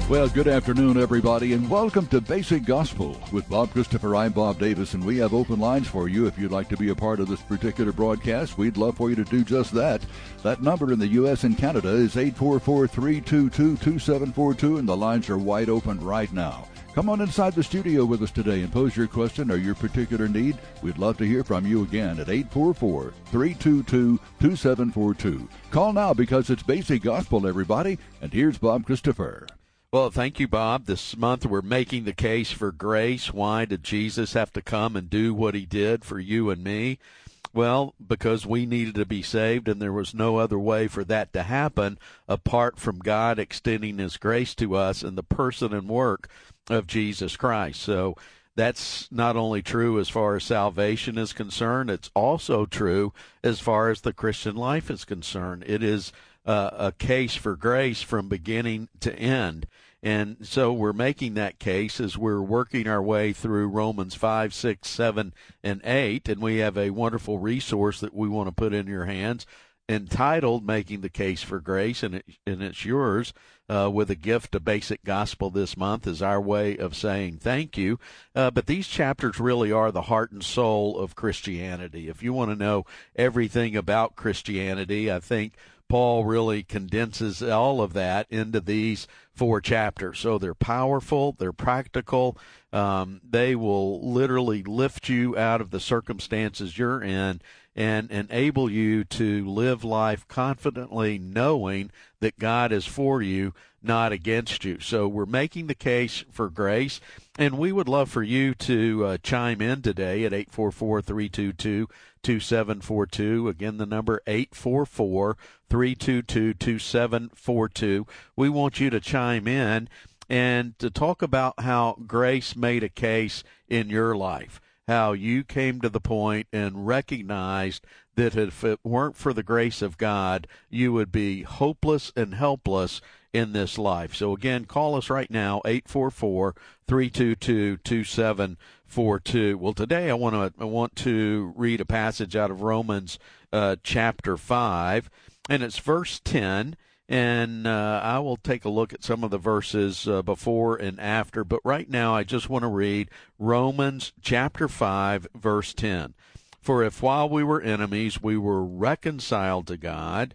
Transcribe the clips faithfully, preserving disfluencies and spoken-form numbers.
Well, good afternoon, everybody, and welcome to Basic Gospel with Bob Christopher. I'm Bob Davis, and we have open lines for you. If you'd like to be a part of this particular broadcast, we'd love for you to do just that. That number in the U S and Canada is eight four four, three two two, two seven four two, and the lines are wide open right now. Come on inside the studio with us today and pose your question or your particular need. We'd love to hear from you again at eight four four, three two two, two seven four two. Call now because it's Basic Gospel, everybody, and here's Bob Christopher. Well, thank you, Bob. This month we're making the case for grace. Why did Jesus have to come and do what he did for you and me? Well, because we needed to be saved, and there was no other way for that to happen apart from God extending his grace to us in the person and work of Jesus Christ. So that's not only true as far as salvation is concerned, it's also true as far as the Christian life is concerned. It is uh, a case for grace from beginning to end. And so we're making that case as we're working our way through Romans five, six, seven, and eight, and we have a wonderful resource that we want to put in your hands entitled Making the Case for Grace, and, it, and it's yours uh, with a gift of Basic Gospel this month is our way of saying thank you. Uh, but these chapters really are the heart and soul of Christianity. If you want to know everything about Christianity, I think Paul really condenses all of that into these four chapters. So they're powerful, they're practical, um, they will literally lift you out of the circumstances you're in and enable you to live life confidently knowing that God is for you, not against you. So we're making the case for grace, and we would love for you to uh, chime in today at eight four four, three two two, two seven four two. Again, the number eight four four, three two two, two seven four two. We want you to chime in and to talk about how grace made a case in your life, how you came to the point and recognized that if it weren't for the grace of God, you would be hopeless and helpless in this life. So again, call us right now, eight four four, three two two, two seven four two. Well, today I want to I want to read a passage out of Romans uh, chapter five, and it's verse ten. And uh, I will take a look at some of the verses uh, before and after. But right now I just want to read Romans chapter five, verse ten. For if while we were enemies we were reconciled to God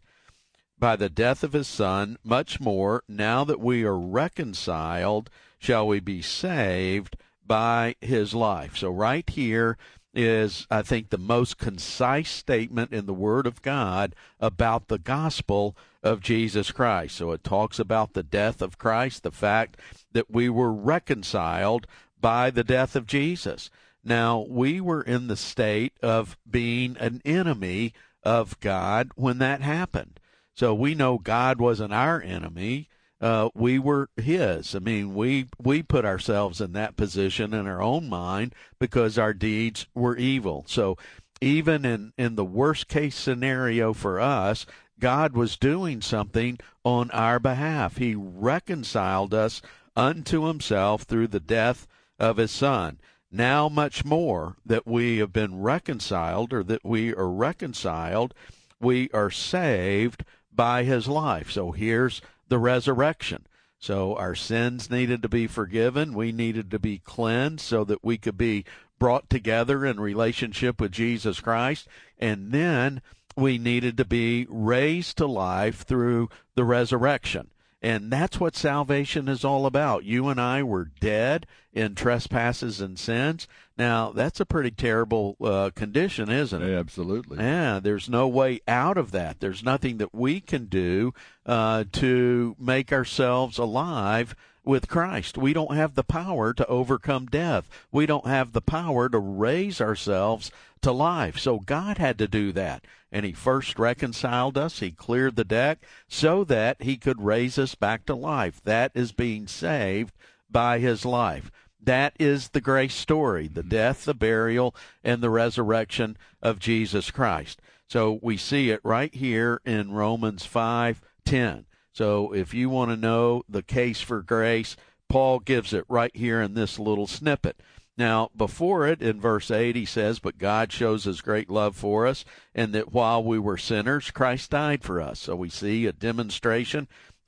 by the death of his Son, much more, now that we are reconciled, shall we be saved by his life. So right here is, I think, the most concise statement in the Word of God about the gospel of Jesus Christ. So it talks about the death of Christ, the fact that we were reconciled by the death of Jesus. Now, we were in the state of being an enemy of God when that happened. So we know God wasn't our enemy. Uh, we were his. I mean, we we put ourselves in that position in our own mind because our deeds were evil. So even in, in the worst case scenario for us, God was doing something on our behalf. He reconciled us unto himself through the death of his Son. Now much more that we have been reconciled, or that we are reconciled, we are saved by his life. So here's the resurrection. So our sins needed to be forgiven. We needed to be cleansed so that we could be brought together in relationship with Jesus Christ. And then we needed to be raised to life through the resurrection. And that's what salvation is all about. You and I were dead in trespasses and sins. Now, that's a pretty terrible uh, condition, isn't it? Yeah, absolutely. Yeah, there's no way out of that. There's nothing that we can do uh, to make ourselves alive with Christ. We don't have the power to overcome death. We don't have the power to raise ourselves to life. So God had to do that. And he first reconciled us. He cleared the deck so that he could raise us back to life. That is being saved by his life. That is the grace story, the death, the burial, and the resurrection of Jesus Christ. So we see it right here in Romans five ten. So if you want to know the case for grace, Paul gives it right here in this little snippet. Now, before it, in verse eight, he says, but God shows his great love for us, and that while we were sinners, Christ died for us. So we see a demonstration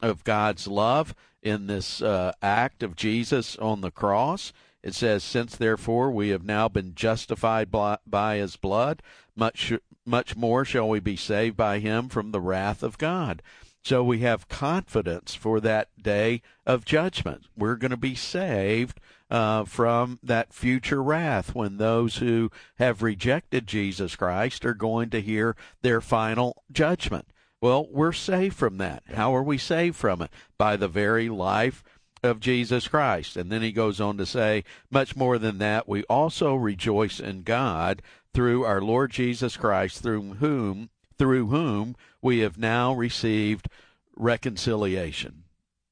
of God's love in this uh, act of Jesus on the cross. It says, since therefore we have now been justified by, by his blood, much much more shall we be saved by him from the wrath of God. So we have confidence for that day of judgment. We're going to be saved uh, from that future wrath when those who have rejected Jesus Christ are going to hear their final judgment. Well, we're saved from that. How are we saved from it? By the very life of Jesus Christ. And then he goes on to say, much more than that, we also rejoice in God through our Lord Jesus Christ, through whom through whom we have now received reconciliation.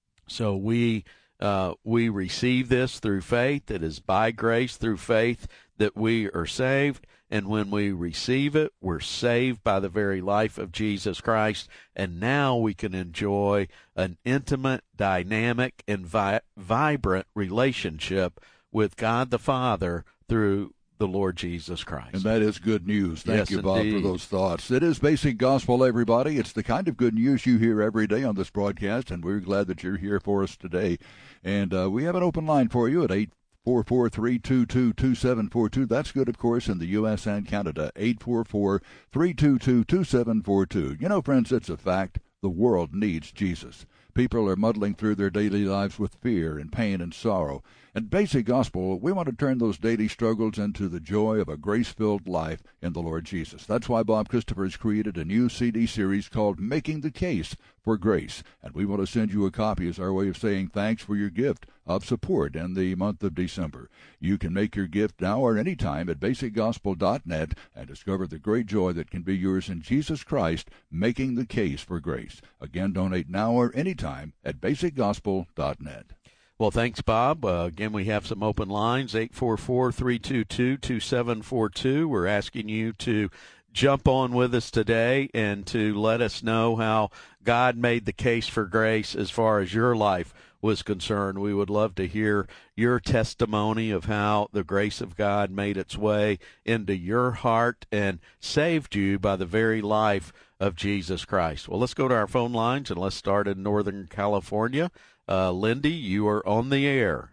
So we uh, we receive this through faith. It is by grace through faith that we are saved. And when we receive it, we're saved by the very life of Jesus Christ. And now we can enjoy an intimate, dynamic, and vi- vibrant relationship with God the Father through the Lord Jesus Christ. And that is good news. Thank yes, you, Bob, indeed. for those thoughts. It is Basic Gospel, everybody. It's the kind of good news you hear every day on this broadcast, and we're glad that you're here for us today. And uh, we have an open line for you at eight four four, three two two, two seven four two. That's good, of course, in the U S and Canada. eight four four, three two two, two seven four two. You know, friends, it's a fact. The world needs Jesus. People are muddling through their daily lives with fear and pain and sorrow. And Basic Gospel, we want to turn those daily struggles into the joy of a grace-filled life in the Lord Jesus. That's why Bob Christopher has created a new C D series called Making the Case for Grace. And we want to send you a copy as our way of saying thanks for your gift of support in the month of December. You can make your gift now or any time at basic gospel dot net and discover the great joy that can be yours in Jesus Christ, making the case for grace. Again, donate now or any time at basic gospel dot net. Well, thanks, Bob. Uh, again, we have some open lines, eight four four, three two two, two seven four two. We're asking you to jump on with us today and to let us know how God made the case for grace as far as your life was concerned. We would love to hear your testimony of how the grace of God made its way into your heart and saved you by the very life of Jesus Christ. Well, let's go to our phone lines, and let's start in Northern California. Uh, Lindy, you are on the air.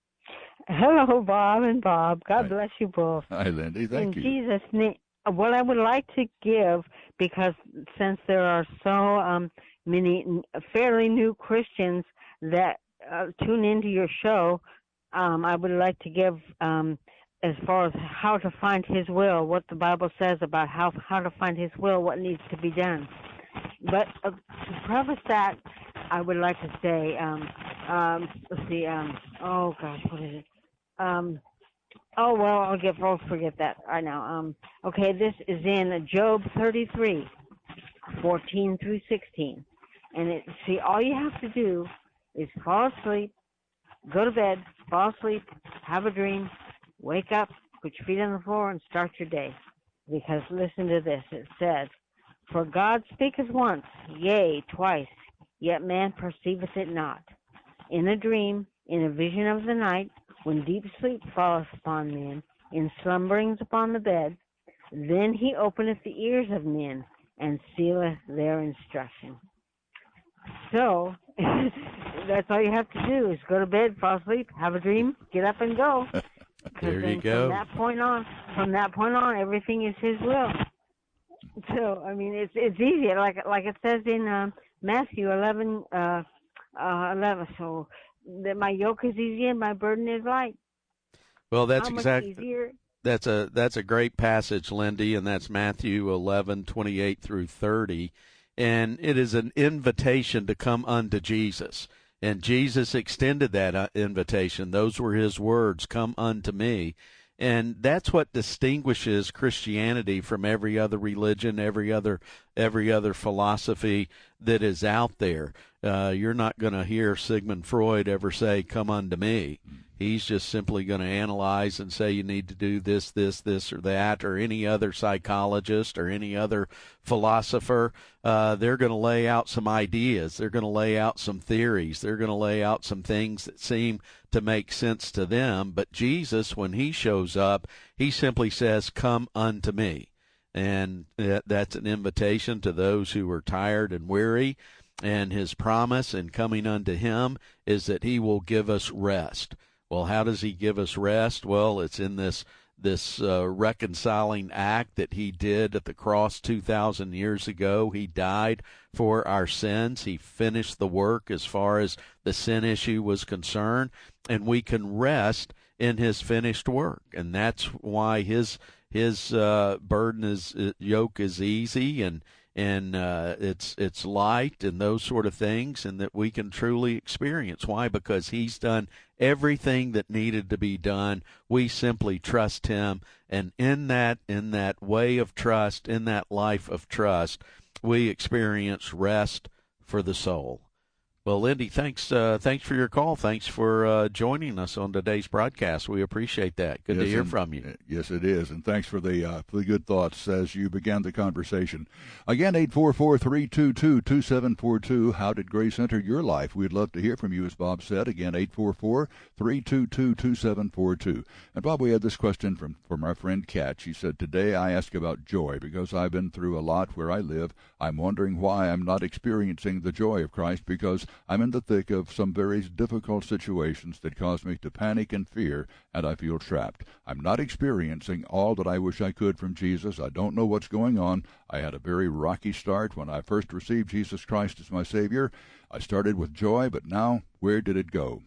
Hello, Bob and Bob. God Hi. bless you both. Hi, Lindy. Thank in you. In Jesus' name, what I would like to give, because since there are so um, many fairly new Christians that uh, tune into your show, um, I would like to give um, as far as how to find His will, what the Bible says about how how to find His will, what needs to be done. But uh, to preface that, I would like to say, um, um, let's see, um, oh gosh, what is it? Um, oh, well, I'll get, I'll forget that right now. Um, okay, this is in Job thirty-three, fourteen through sixteen. And it, see, all you have to do is fall asleep, go to bed, fall asleep, have a dream, wake up, put your feet on the floor, and start your day. Because listen to this, it says, for God speaketh once, yea, twice, yet man perceiveth it not. In a dream, in a vision of the night, when deep sleep falleth upon men, in slumberings upon the bed, then he openeth the ears of men, and sealeth their instruction. So, that's all you have to do is go to bed, fall asleep, have a dream, get up and go. There you go. From that point on, from that point on, everything is His will. So, I mean, it's it's easy, like like it says in uh, Matthew eleven, uh, uh, eleven. So that my yoke is easy and my burden is light. Well, that's How much exactly. easier? That's a that's a great passage, Lindy, and that's Matthew eleven, twenty-eight through thirty, and it is an invitation to come unto Jesus. And Jesus extended that invitation. Those were His words, come unto me. And that's what distinguishes Christianity from every other religion, every other every other philosophy that is out there. Uh, you're not going to hear Sigmund Freud ever say, come unto me. He's just simply going to analyze and say you need to do this, this, this, or that, or any other psychologist or any other philosopher. Uh, they're going to lay out some ideas. They're going to lay out some theories. They're going to lay out some things that seem to make sense to them. But Jesus, when He shows up, He simply says, come unto me. And that's an invitation to those who are tired and weary, And his promise in coming unto him is that he will give us rest. Well, how does he give us rest? Well, it's in this this uh, reconciling act that he did at the cross two thousand years ago. He died for our sins. He finished the work as far as the sin issue was concerned, and we can rest in his finished work. And that's why his his uh, burden is uh, yoke is easy, and and uh, it's it's light, and those sort of things, and that we can truly experience. Why? Because he's done everything that needed to be done. We simply trust him, and in that in that way of trust, in that life of trust, we experience rest for the soul. Well, Lindy, thanks uh, thanks for your call. Thanks for uh, joining us on today's broadcast. We appreciate that. Good yes, to hear and, from you. Yes, it is. And thanks for the uh, for the good thoughts as you began the conversation. Again, eight four four, three two two, two seven four two. How did grace enter your life? We'd love to hear from you, as Bob said. Again, eight four four, three two two, two seven four two. And, Bob, we had this question from, from our friend Kat. She said, today I ask about joy because I've been through a lot where I live. I'm wondering why I'm not experiencing the joy of Christ because I'm in the thick of some very difficult situations that cause me to panic and fear, and I feel trapped. I'm not experiencing all that I wish I could from Jesus. I don't know what's going on. I had a very rocky start when I first received Jesus Christ as my Savior. I started with joy, but now where did it go?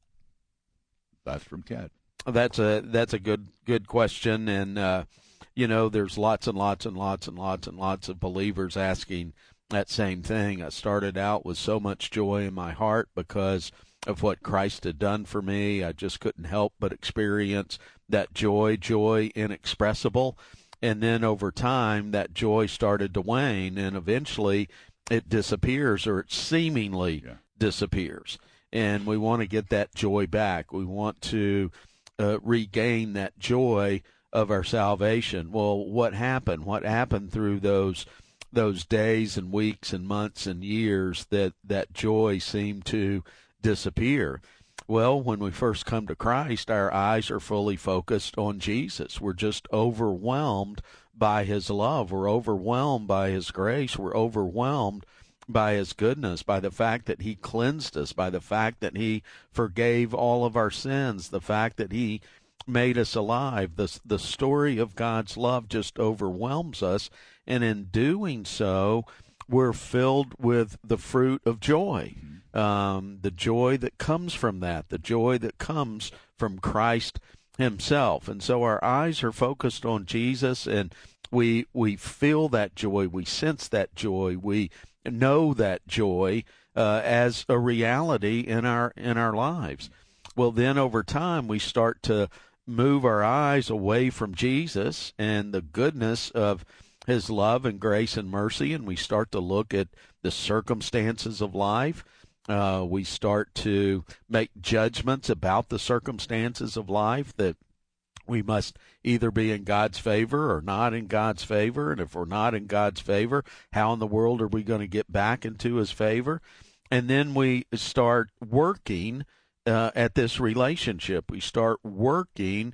That's from Kat. That's a that's a good good question, and uh, you know, there's lots and lots and lots and lots and lots of believers asking that same thing. I started out with so much joy in my heart because of what Christ had done for me. I just couldn't help but experience that joy, joy inexpressible. And then over time, that joy started to wane, and eventually it disappears, or it seemingly yeah. disappears. And we want to get that joy back. We want to uh, regain that joy of our salvation. Well, what happened? What happened through those those days and weeks and months and years that that joy seemed to disappear? Well, when we first come to Christ, our eyes are fully focused on Jesus. We're just overwhelmed by his love. We're overwhelmed by his grace. We're overwhelmed by his goodness, by the fact that he cleansed us, by the fact that he forgave all of our sins, the fact that he made us alive. The, the story of God's love just overwhelms us, and in doing so, we're filled with the fruit of joy, um, the joy that comes from that, the joy that comes from Christ himself. And so our eyes are focused on Jesus, and we we feel that joy, we sense that joy, we know that joy uh, as a reality in our in our lives. Well, then over time, we start to move our eyes away from Jesus and the goodness of his love and grace and mercy, and we start to look at the circumstances of life. Uh, we start to make judgments about the circumstances of life, that we must either be in God's favor or not in God's favor. And if we're not in God's favor, how in the world are we going to get back into his favor? And then we start working uh, at this relationship. We start working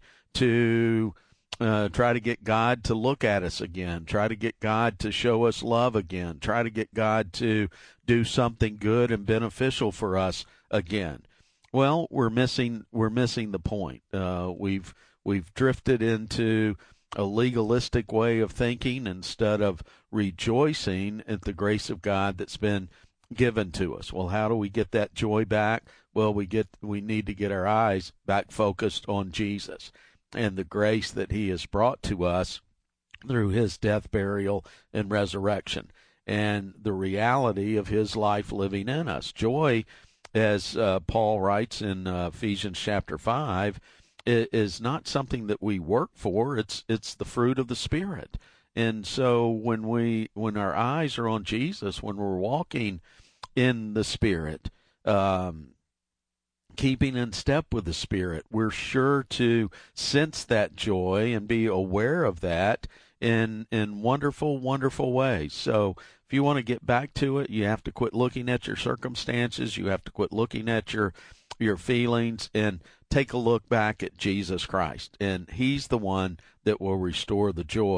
to uh, try to get God to look at us again, try to get God to show us love again, try to get God to do something good and beneficial for us again. Well, we're missing we're missing the point. Uh, we've We've drifted into a legalistic way of thinking instead of rejoicing at the grace of God that's been given to us. Well, how do we get that joy back? Well, we get we need to get our eyes back focused on Jesus and the grace that he has brought to us through his death, burial, and resurrection, and the reality of his life living in us. Joy, as uh, Paul writes in uh, Ephesians chapter five, is not something that we work for. It's it's the fruit of the Spirit. And so when we when our eyes are on Jesus, when we're walking in the Spirit, um, keeping in step with the Spirit, we're sure to sense that joy and be aware of that in in wonderful, wonderful ways. So if you want to get back to it, you have to quit looking at your circumstances. You have to quit looking at your your feelings and take a look back at Jesus Christ. And he's the one that will restore the joy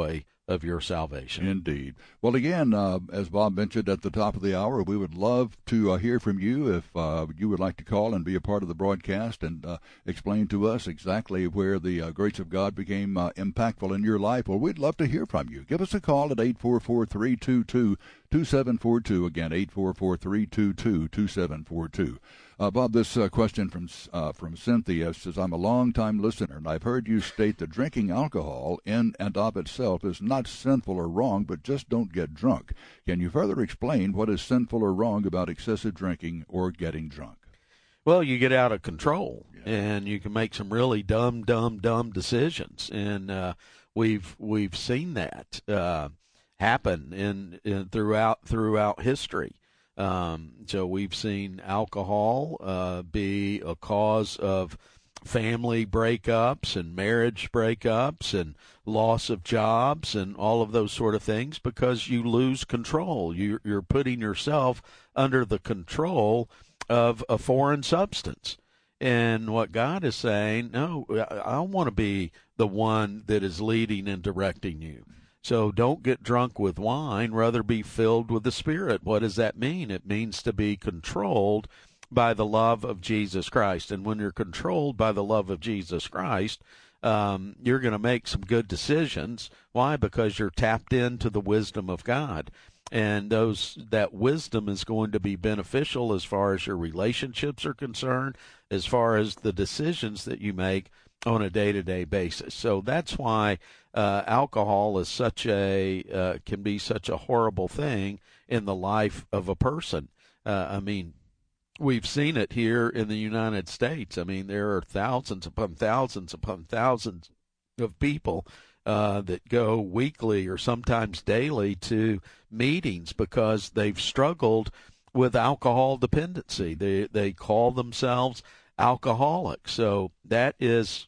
of your salvation. Indeed. Well, again, uh, as Bob mentioned at the top of the hour, we would love to uh, hear from you if uh, you would like to call and be a part of the broadcast and uh, explain to us exactly where the uh, grace of God became uh, impactful in your life. Well, we'd love to hear from you. Give us a call at eight four four, three two two, two seven four two. Again, eight four four, three two two, two seven four two. Uh, Bob, this uh, question from uh, from Cynthia says, I'm a long-time listener, and I've heard you state that drinking alcohol in and of itself is not sinful or wrong, but just don't get drunk. Can you further explain what is sinful or wrong about excessive drinking or getting drunk? Well, you get out of control, yeah. and you can make some really dumb, dumb, dumb decisions, and uh, we've we've seen that uh, happen in, in throughout throughout history. Um, so we've seen alcohol uh, be a cause of family breakups and marriage breakups and loss of jobs and all of those sort of things because you lose control. You, you're putting yourself under the control of a foreign substance. And what God is saying, no, I want to be the one that is leading and directing you. So don't get drunk with wine, rather be filled with the Spirit. What does that mean? It means to be controlled by the love of Jesus Christ. And when you're controlled by the love of Jesus Christ, um, you're going to make some good decisions. Why? Because you're tapped into the wisdom of God. And those that wisdom is going to be beneficial as far as your relationships are concerned, as far as the decisions that you make on a day-to-day basis. So that's why uh, alcohol is such a uh, can be such a horrible thing in the life of a person. Uh, I mean, we've seen it here in the United States. I mean, there are thousands upon thousands upon thousands of people uh, that go weekly or sometimes daily to meetings because they've struggled with alcohol dependency. They they call themselves alcoholics. So that is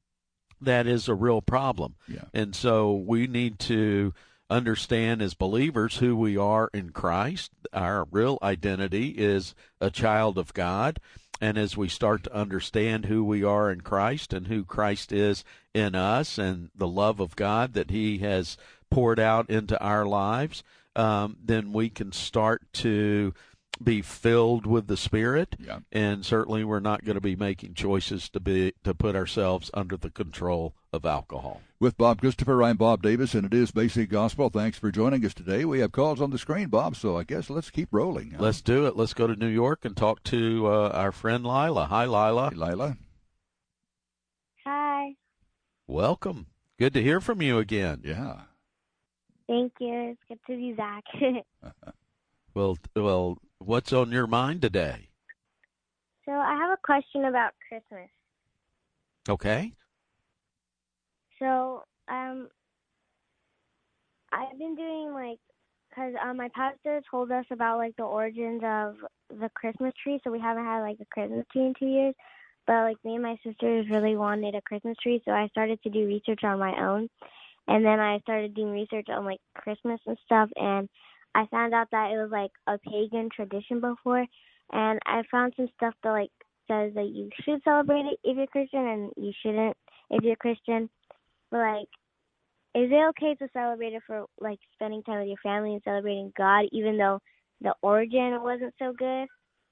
that is a real problem. Yeah. And so we need to understand as believers who we are in Christ. Our real identity is a child of God. And as we start to understand who we are in Christ and who Christ is in us and the love of God that he has poured out into our lives, um, then we can start to be filled with the Spirit. Yeah. And certainly we're not going to be making choices to be to put ourselves under the control of alcohol. With Bob Christopher, I'm Bob Davis, and it is Basic Gospel. Thanks for joining us today. We have calls on the screen, Bob, so I guess let's keep rolling. Huh? Let's do it. Let's go to New York and talk to uh, our friend Lila. Hi, Lila. Hey, Lila. Hi. Welcome. Good to hear from you again. Yeah. Thank you. It's good to be back. Well, well, what's on your mind today? So I have a question about Christmas. Okay. So um, I've been doing like, cause um, my pastor told us about like the origins of the Christmas tree. So we haven't had like a Christmas tree in two years. But like me and my sisters really wanted a Christmas tree, so I started to do research on my own. And then I started doing research on like Christmas and stuff, and I found out that it was like a pagan tradition before, and I found some stuff that like says that you should celebrate it if you're Christian and you shouldn't if you're Christian. But like, is it okay to celebrate it for like spending time with your family and celebrating God, even though the origin wasn't so good?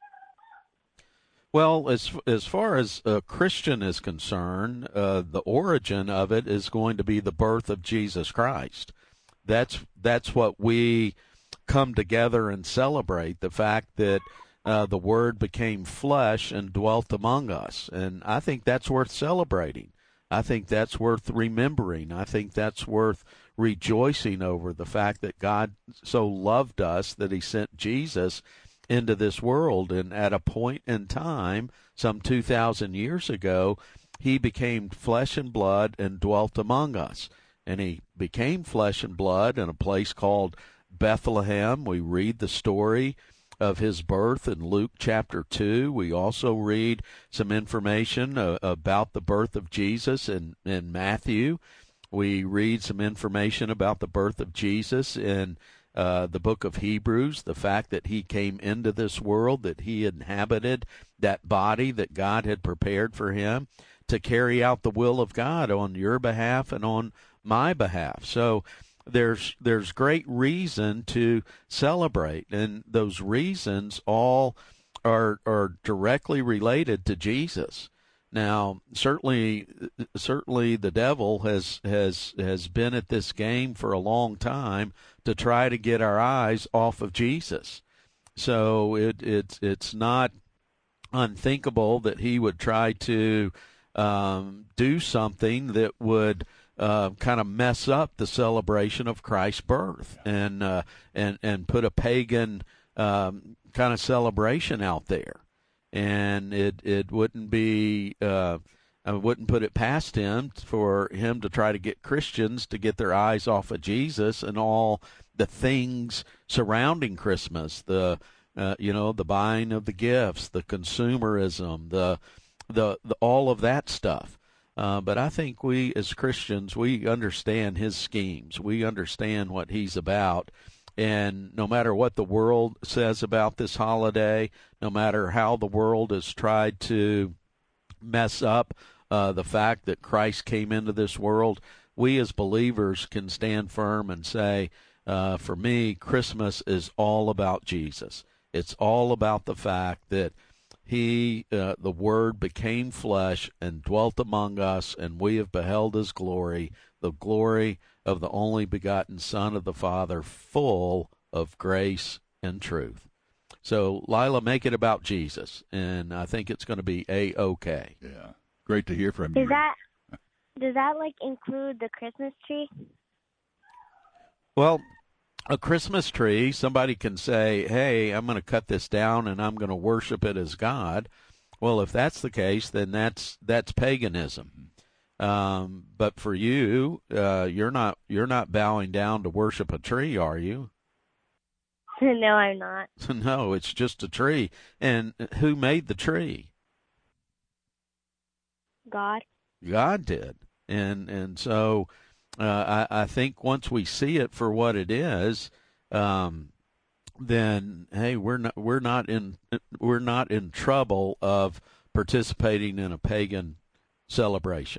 Well, as as far as a Christian is concerned, uh, the origin of it is going to be the birth of Jesus Christ. That's that's what we come together and celebrate, the fact that uh, the Word became flesh and dwelt among us. And I think that's worth celebrating. I think that's worth remembering. I think that's worth rejoicing over, the fact that God so loved us that he sent Jesus into this world. And at a point in time, some two thousand years ago, he became flesh and blood and dwelt among us. And he became flesh and blood in a place called Bethlehem. We read the story of his birth in Luke chapter two. We also read some information uh, about the birth of Jesus in, in Matthew. We read some information about the birth of Jesus in uh, the book of Hebrews, the fact that he came into this world, that he inhabited that body that God had prepared for him to carry out the will of God on your behalf and on my behalf. So there's there's great reason to celebrate, and those reasons all are are directly related to Jesus. Now, certainly, certainly, the devil has has has been at this game for a long time to try to get our eyes off of Jesus. So it it's it's not unthinkable that he would try to um, do something that would uh, kind of mess up the celebration of Christ's birth and uh, and and put a pagan um, kind of celebration out there. And it, it wouldn't be, uh, I wouldn't put it past him for him to try to get Christians to get their eyes off of Jesus and all the things surrounding Christmas, the, uh, you know, the buying of the gifts, the consumerism, the, the, the all of that stuff. Uh, but I think we as Christians, we understand his schemes. We understand what he's about. And no matter what the world says about this holiday, no matter how the world has tried to mess up uh, the fact that Christ came into this world, we as believers can stand firm and say, uh, for me, Christmas is all about Jesus. It's all about the fact that he, uh, the Word, became flesh and dwelt among us, and we have beheld his glory, the glory of the only begotten Son of the Father, full of grace and truth. So, Lila, make it about Jesus, and I think it's going to be A-okay. Yeah, great to hear from you. Is that, does that, like, include the Christmas tree? Well, a Christmas tree, somebody can say, hey, I'm going to cut this down and I'm going to worship it as God. Well, if that's the case, then that's that's paganism. Um, but for you, uh, you're not you're not bowing down to worship a tree, are you? No, I'm not. No, it's just a tree. And who made the tree? God. God did. And and so uh, I, I think once we see it for what it is, um, then hey, we're not we're not in we're not in trouble of participating in a pagan celebration.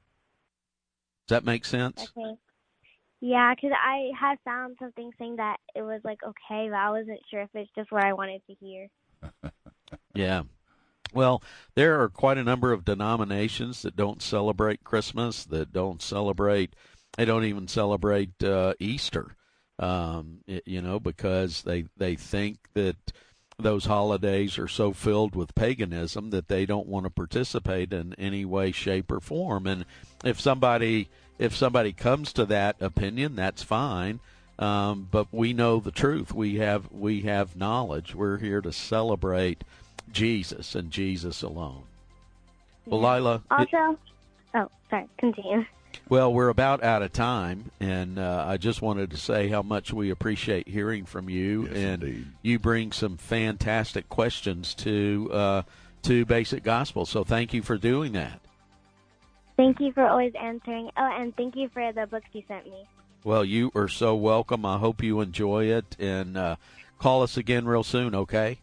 Does that make sense? Okay. Yeah, because I had found something saying that it was, like, okay, but I wasn't sure if it's just what I wanted to hear. Yeah. Well, there are quite a number of denominations that don't celebrate Christmas, that don't celebrate, they don't even celebrate uh, Easter, um, it, you know, because they, they think that those holidays are so filled with paganism that they don't want to participate in any way, shape, or form. And if somebody if somebody comes to that opinion, that's fine. Um, but we know the truth. We have we have knowledge. We're here to celebrate Jesus and Jesus alone. Well, Yeah. Lila. Also, it, oh, sorry, continue. well, we're about out of time, and uh, I just wanted to say how much we appreciate hearing from you, Yes, and indeed. you bring some fantastic questions to uh, to Basic Gospel. So thank you for doing that. Thank you for always answering. Oh, and thank you for the books you sent me. Well, you are so welcome. I hope you enjoy it, and uh, call us again real soon, okay?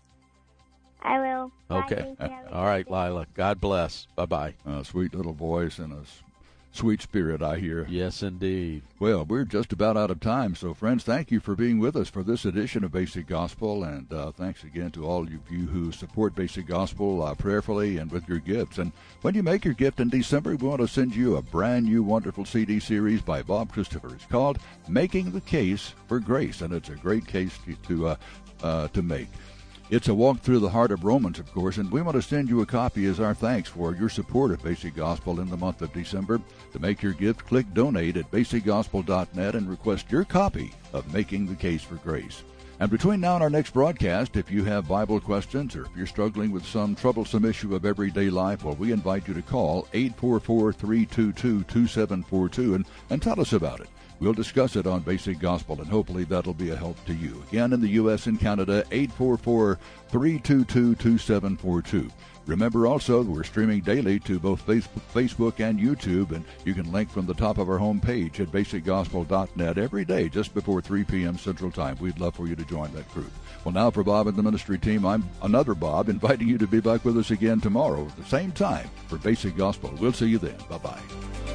I will. Bye, Okay. thank you. Have a All good right, day. Lila. God bless. Bye-bye. A sweet little voice and a s- sweet spirit, I hear. Yes, indeed. Well, we're just about out of time. So, friends, thank you for being with us for this edition of Basic Gospel. And uh, thanks again to all of you who support Basic Gospel uh, prayerfully and with your gifts. And when you make your gift in December, we want to send you a brand new wonderful C D series by Bob Christopher. It's called Making the Case for Grace. And it's a great case to, to, uh, uh, to make. It's a walk through the heart of Romans, of course, and we want to send you a copy as our thanks for your support of Basic Gospel in the month of December. To make your gift, click Donate at basic gospel dot net and request your copy of Making the Case for Grace. And between now and our next broadcast, if you have Bible questions or if you're struggling with some troublesome issue of everyday life, well, we invite you to call eight four four, three two two, two seven four two and, and tell us about it. We'll discuss it on Basic Gospel, and hopefully that'll be a help to you. Again, in the U S and Canada, eight four four, three two two, two seven four two. Remember also, we're streaming daily to both Facebook and YouTube, and you can link from the top of our homepage at basic gospel dot net every day just before three p.m. Central Time. We'd love for you to join that group. Well, now for Bob and the ministry team, I'm another Bob, inviting you to be back with us again tomorrow at the same time for Basic Gospel. We'll see you then. Bye-bye.